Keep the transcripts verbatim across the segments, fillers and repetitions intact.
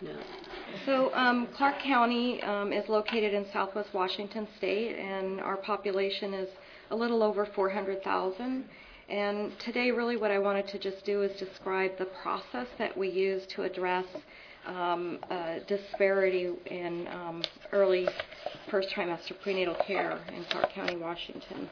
No. So um, Clark County um, is located in southwest Washington State, and our population is a little over four hundred thousand. And today, really what I wanted to just do is describe the process that we use to address um, uh, disparity in um, early first trimester prenatal care in Clark County, Washington.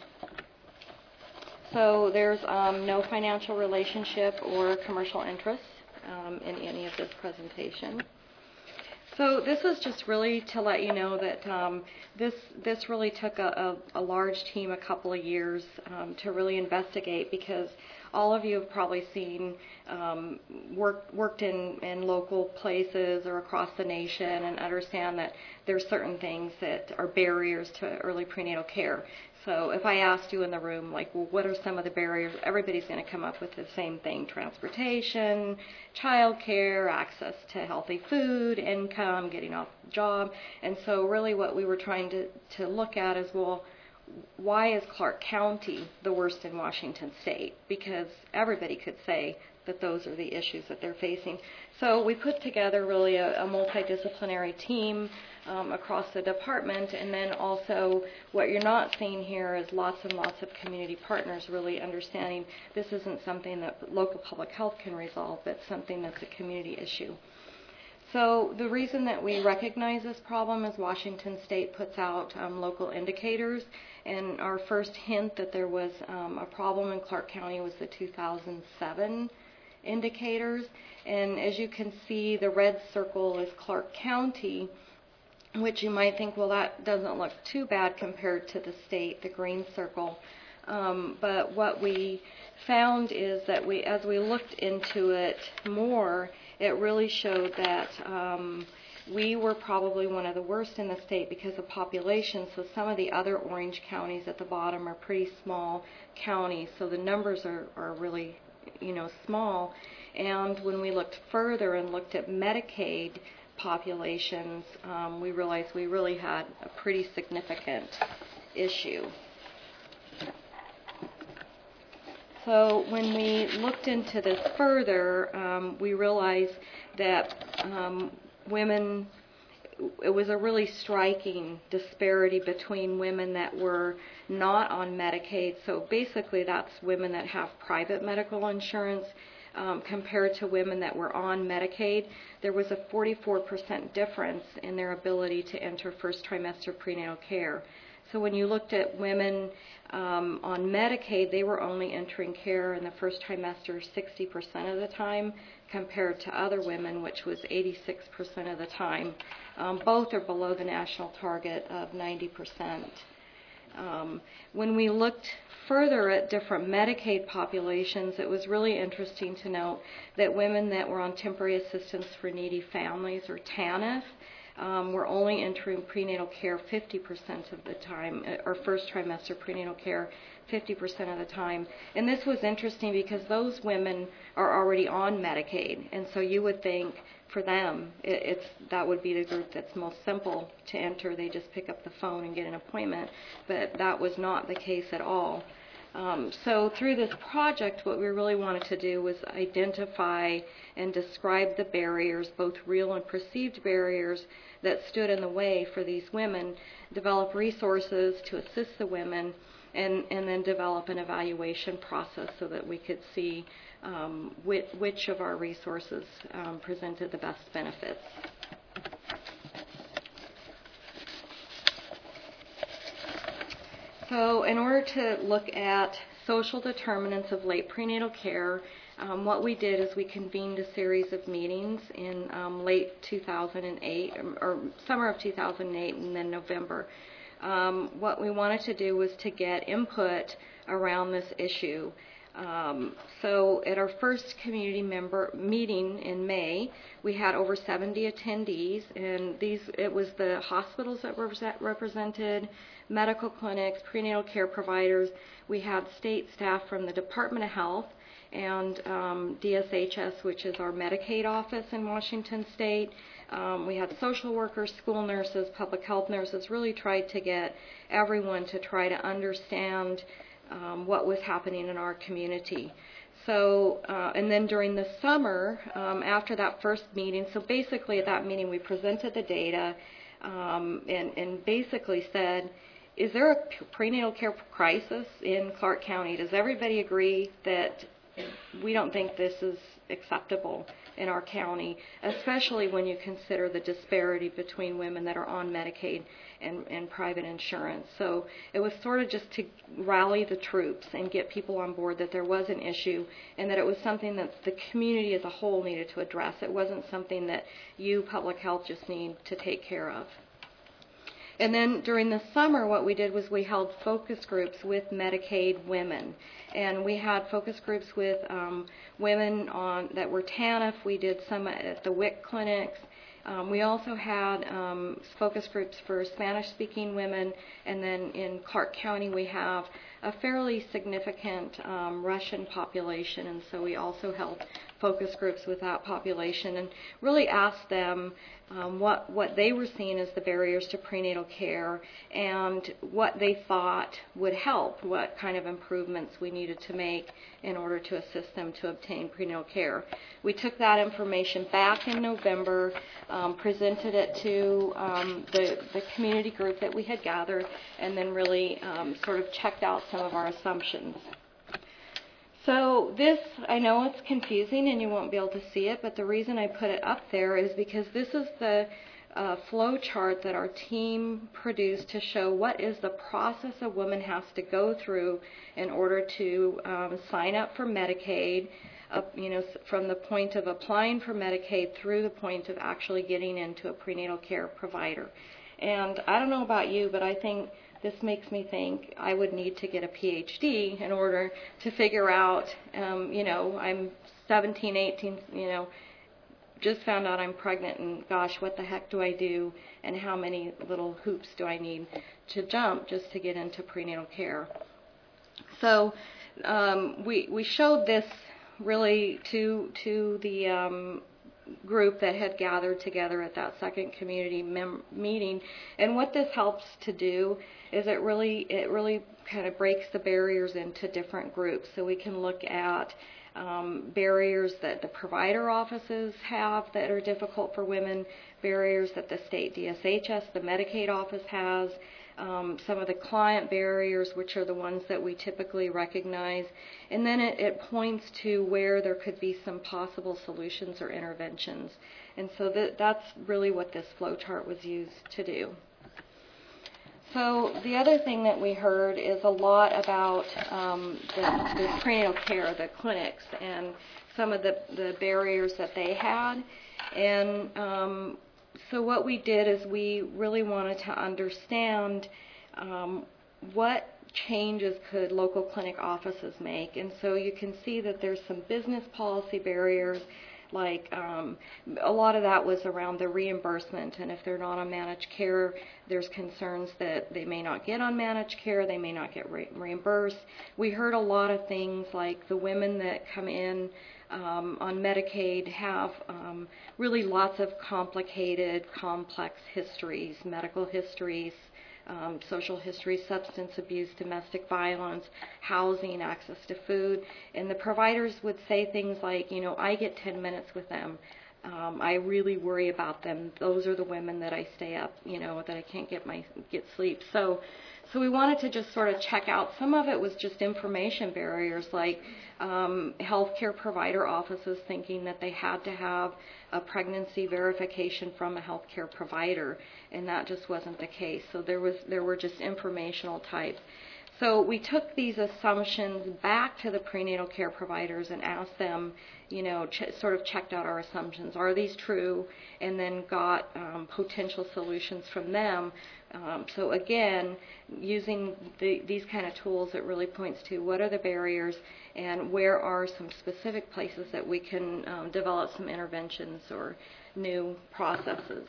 So there's um, no financial relationship or commercial interest um, in any of this presentation. So this is just really to let you know that um, this this really took a, a, a large team a couple of years um, to really investigate, because all of you have probably seen um, work, worked in, in local places or across the nation and understand that there's certain things that are barriers to early prenatal care. So if I asked you in the room, like, well, what are some of the barriers? Everybody's going to come up with the same thing: transportation, childcare, access to healthy food, income, getting off the job. And so really what we were trying to, to look at is, well, why is Clark County the worst in Washington State? Because everybody could say that those are the issues that they're facing. So we put together really a, a multidisciplinary team um, across the department, and then also what you're not seeing here is lots and lots of community partners really understanding this isn't something that local public health can resolve, but something that's a community issue. So the reason that we recognize this problem is Washington State puts out um, local indicators, and our first hint that there was um, a problem in Clark County was the two thousand seven indicators. And as you can see, the red circle is Clark County, which you might think, well, that doesn't look too bad compared to the state, the green circle. Um, but what we found is that we, as we looked into it more, it really showed that um, we were probably one of the worst in the state because of population. So some of the other orange counties at the bottom are pretty small counties, so the numbers are, are really, you know, small. And when we looked further and looked at Medicaid populations, um, we realized we really had a pretty significant issue. So when we looked into this further, um, we realized that um, women, it was a really striking disparity between women that were not on Medicaid. So basically that's women that have private medical insurance um, compared to women that were on Medicaid. There was a forty-four percent difference in their ability to enter first trimester prenatal care. So when you looked at women um, on Medicaid, they were only entering care in the first trimester sixty percent of the time compared to other women, which was eighty-six percent of the time. Um, both are below the national target of ninety percent. Um, when we looked further at different Medicaid populations, it was really interesting to note that women that were on temporary assistance for needy families, or TANF, Um, we're only entering prenatal care fifty percent of the time, or first trimester prenatal care fifty percent of the time. And this was interesting because those women are already on Medicaid, and so you would think for them it, it's that would be the group that's most simple to enter. They just pick up the phone and get an appointment, but that was not the case at all. Um, so through this project, what we really wanted to do was identify and describe the barriers, both real and perceived barriers, that stood in the way for these women, develop resources to assist the women, and, and then develop an evaluation process so that we could see um, which, which of our resources um, presented the best benefits. So in order to look at social determinants of late prenatal care, um, what we did is we convened a series of meetings in um, late two thousand eight, or, or summer of two thousand eight, and then November. Um, what we wanted to do was to get input around this issue. Um, so at our first community member meeting in May, we had over seventy attendees, and these it was the hospitals that were represented, medical clinics, prenatal care providers. We had state staff from the Department of Health and um, D S H S, which is our Medicaid office in Washington State. Um, we had social workers, school nurses, public health nurses, really tried to get everyone to try to understand Um, what was happening in our community. So, uh, and then during the summer, um, after that first meeting, so basically at that meeting we presented the data um, and, and basically said, is there a prenatal care crisis in Clark County? Does everybody agree that we don't think this is acceptable in our county, especially when you consider the disparity between women that are on Medicaid and, and private insurance? So it was sort of just to rally the troops and get people on board that there was an issue and that it was something that the community as a whole needed to address. It wasn't something that you, public health, just need to take care of. And then during the summer, what we did was we held focus groups with Medicaid women. And we had focus groups with um, women on that were TANF. We did some at the W I C clinics. Um, we also had um, focus groups for Spanish-speaking women. And then in Clark County, we have a fairly significant um, Russian population. And so we also held focus groups with that population and really asked them um, what, what they were seeing as the barriers to prenatal care and what they thought would help, what kind of improvements we needed to make in order to assist them to obtain prenatal care. We took that information back in November, um, presented it to um, the, the community group that we had gathered, and then really um, sort of checked out some of our assumptions. So this, I know it's confusing and you won't be able to see it, but the reason I put it up there is because this is the uh, flow chart that our team produced to show what is the process a woman has to go through in order to um, sign up for Medicaid, uh, you know, from the point of applying for Medicaid through the point of actually getting into a prenatal care provider. And I don't know about you, but I think this makes me think I would need to get a P H D in order to figure out, um, you know, I'm seventeen, eighteen, you know, just found out I'm pregnant and gosh, what the heck do I do and how many little hoops do I need to jump just to get into prenatal care? So um, we, we showed this really to, to the um, group that had gathered together at that second community mem- meeting, and what this helps to do is it really it really kind of breaks the barriers into different groups. So we can look at um, barriers that the provider offices have that are difficult for women, barriers that the state D S H S, the Medicaid office has, um, some of the client barriers, which are the ones that we typically recognize, and then it, it points to where there could be some possible solutions or interventions. And so that, that's really what this flow chart was used to do. So the other thing that we heard is a lot about um, the, the prenatal care, the clinics, and some of the, the barriers that they had. And um, so what we did is we really wanted to understand um, what changes could local clinic offices make. And so you can see that there's some business policy barriers, like um, a lot of that was around the reimbursement, and if they're not on managed care, there's concerns that they may not get on managed care, they may not get re- reimbursed. We heard a lot of things like the women that come in um, on Medicaid have um, really lots of complicated, complex histories, medical histories, Um, social history, substance abuse, domestic violence, housing, access to food. And the providers would say things like, you know, I get ten minutes with them. Um, I really worry about them. Those are the women that I stay up, you know, that I can't get my get sleep. So, so we wanted to just sort of check out. Some of it was just information barriers, like um, healthcare provider offices thinking that they had to have a pregnancy verification from a healthcare provider, and that just wasn't the case. So there was there were just informational type. So we took these assumptions back to the prenatal care providers and asked them, you know, ch- sort of checked out our assumptions. Are these true? And then got um, potential solutions from them. Um, so again, using the, these kind of tools, it really points to what are the barriers and where are some specific places that we can um, develop some interventions or new processes.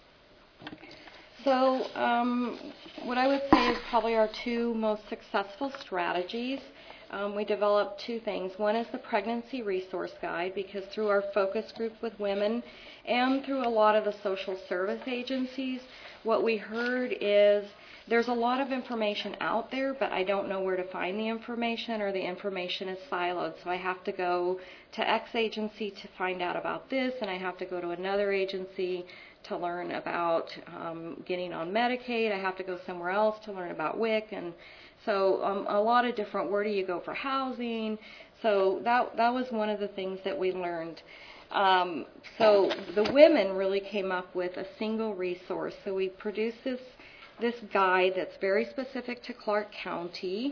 So um, what I would say is probably our two most successful strategies. Um, we developed two things. One is the Pregnancy Resource Guide, because through our focus group with women and through a lot of the social service agencies, what we heard is there's a lot of information out there, but I don't know where to find the information, or the information is siloed. So I have to go to X agency to find out about this, and I have to go to another agency to learn about um, getting on Medicaid. I have to go somewhere else to learn about W I C, and so um, a lot of different, where do you go for housing? So that, that was one of the things that we learned. Um, so the women really came up with a single resource. So we produced this this guide that's very specific to Clark County,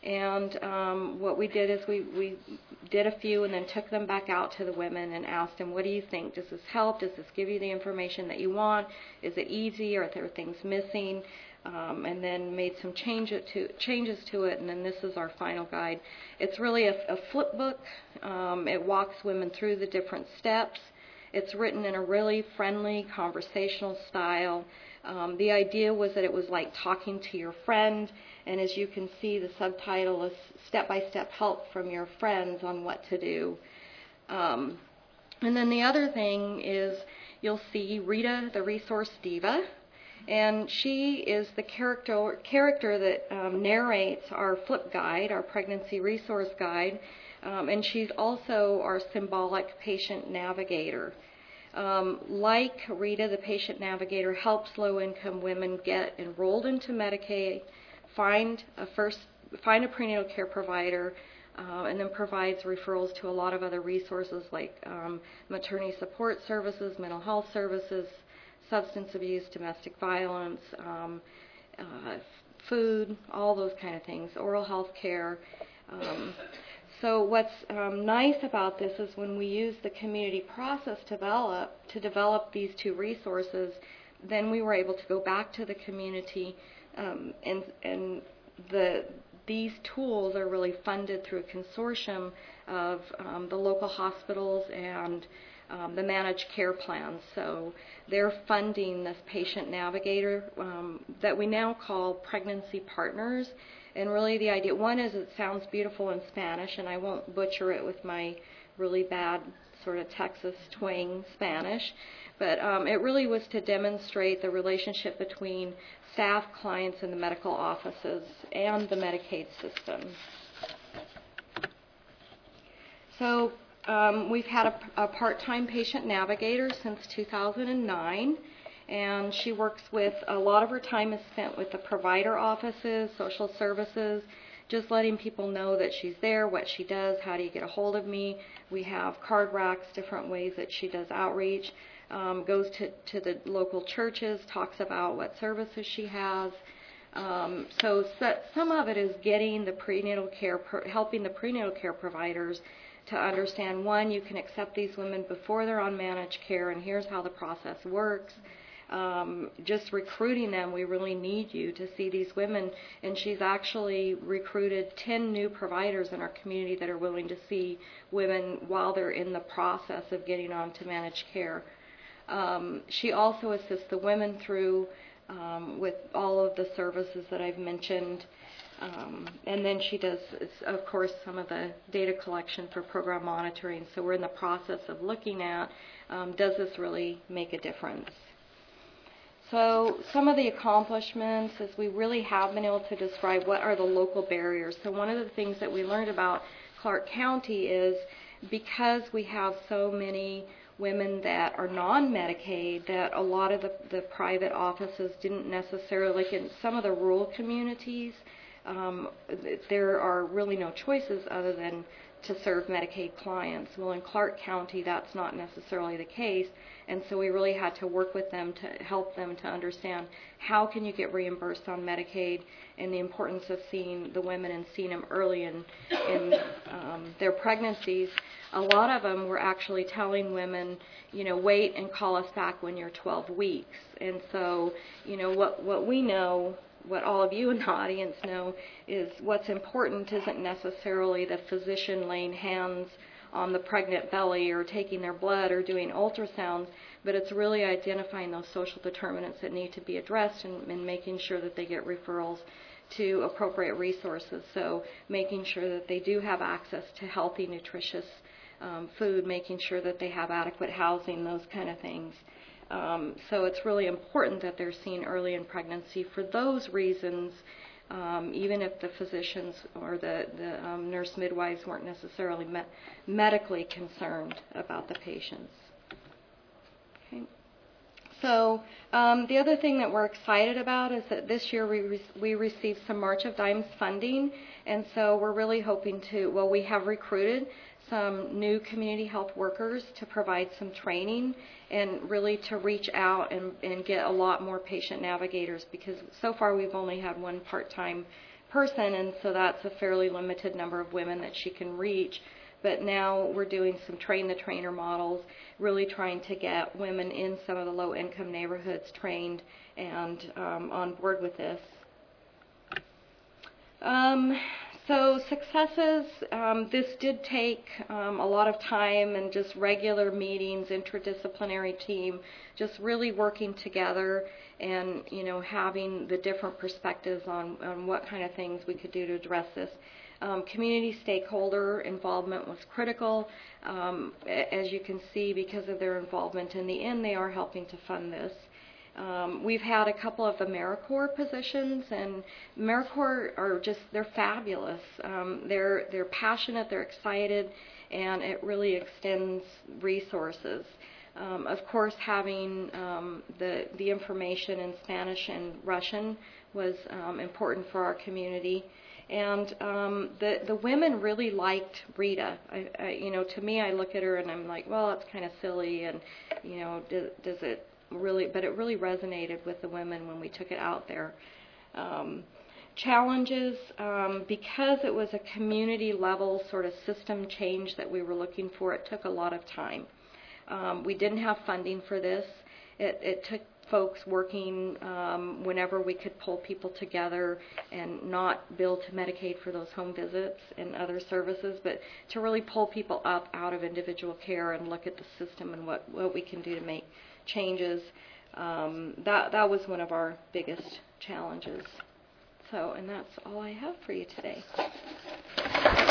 and um, what we did is we, we did a few and then took them back out to the women and asked them, what do you think? Does this help? Does this give you the information that you want? Is it easy? Are there things missing? Um, and then made some change it to, changes to it, and then this is our final guide. It's really a, a flip book. Um, it walks women through the different steps. It's written in a really friendly, conversational style. Um, the idea was that it was like talking to your friend, and as you can see, the subtitle is step-by-step help from your friends on what to do. Um, and then the other thing is you'll see Rita, the resource diva, and she is the character, character that um, narrates our flip guide, our pregnancy resource guide, um, and she's also our symbolic patient navigator. Um, like Rita, the patient navigator helps low-income women get enrolled into Medicaid, find a first, find a prenatal care provider, uh, and then provides referrals to a lot of other resources like um, maternity support services, mental health services, substance abuse, domestic violence, um, uh, food, all those kind of things, oral health care. Um, So what's um, nice about this is when we use the community process to develop, to develop these two resources, then we were able to go back to the community, um, and, and the, these tools are really funded through a consortium of um, the local hospitals and um, the managed care plans. So they're funding this patient navigator um, that we now call Pregnancy Partners. And really the idea, one is it sounds beautiful in Spanish, and I won't butcher it with my really bad sort of Texas twang Spanish, but um, it really was to demonstrate the relationship between staff, clients, and the medical offices and the Medicaid system. So um, we've had a, a part-time patient navigator since two thousand nine. And she works with, a lot of her time is spent with the provider offices, social services, just letting people know that she's there, what she does, how do you get a hold of me. We have card racks, different ways that she does outreach, um, goes to, to the local churches, talks about what services she has. Um, so, so some of it is getting the prenatal care, helping the prenatal care providers to understand, one, you can accept these women before they're on managed care, and here's how the process works. Um, just recruiting them, we really need you to see these women, and she's actually recruited ten new providers in our community that are willing to see women while they're in the process of getting on to managed care. Um, she also assists the women through um, with all of the services that I've mentioned, um, and then she does, of course, some of the data collection for program monitoring. So we're in the process of looking at, um, does this really make a difference? So some of the accomplishments is we really have been able to describe what are the local barriers. So one of the things that we learned about Clark County is because we have so many women that are non-Medicaid, that a lot of the, the private offices didn't necessarily, like in some of the rural communities, um, there are really no choices other than to serve Medicaid clients. Well, in Clark County, that's not necessarily the case, and so we really had to work with them to help them to understand how can you get reimbursed on Medicaid, and the importance of seeing the women and seeing them early in, in um, their pregnancies. A lot of them were actually telling women, you know, wait and call us back when you're twelve weeks. And so, you know, what, what we know, what all of you in the audience know, is what's important isn't necessarily the physician laying hands on the pregnant belly or taking their blood or doing ultrasounds, but it's really identifying those social determinants that need to be addressed and, and making sure that they get referrals to appropriate resources. So making sure that they do have access to healthy, nutritious um, food, making sure that they have adequate housing, those kind of things. Um, so it's really important that they're seen early in pregnancy for those reasons, um, even if the physicians or the, the um, nurse midwives weren't necessarily me- medically concerned about the patients. Okay. So um, the other thing that we're excited about is that this year we, re- we received some March of Dimes funding, and so we're really hoping to, well, we have recruited some new community health workers to provide some training and really to reach out and, and get a lot more patient navigators, because so far we've only had one part-time person, and so that's a fairly limited number of women that she can reach. But now we're doing some train-the-trainer models, really trying to get women in some of the low-income neighborhoods trained and um, on board with this. Um, so successes, um, this did take um, a lot of time and just regular meetings, interdisciplinary team, just really working together and, you know, having the different perspectives on, on what kind of things we could do to address this. Um, community stakeholder involvement was critical. Um, as you can see, because of their involvement in the end, they are helping to fund this. Um, we've had a couple of the AmeriCorps positions, and AmeriCorps are just, they're fabulous. Um, they're, they're passionate, they're excited, and it really extends resources. Um, of course, having um, the, the information in Spanish and Russian was um, important for our community. And um, the the women really liked Rita. I, I, you know, to me, I look at her and I'm like, well, it's kind of silly, and you know, does, does it really? But it really resonated with the women when we took it out there. Um, challenges, um, because it was a community level sort of system change that we were looking for. It took a lot of time. Um, we didn't have funding for this. It, it took folks working um, whenever we could pull people together and not bill to Medicaid for those home visits and other services, but to really pull people up out of individual care and look at the system and what, what we can do to make changes. Um, that, that was one of our biggest challenges. So, and that's all I have for you today.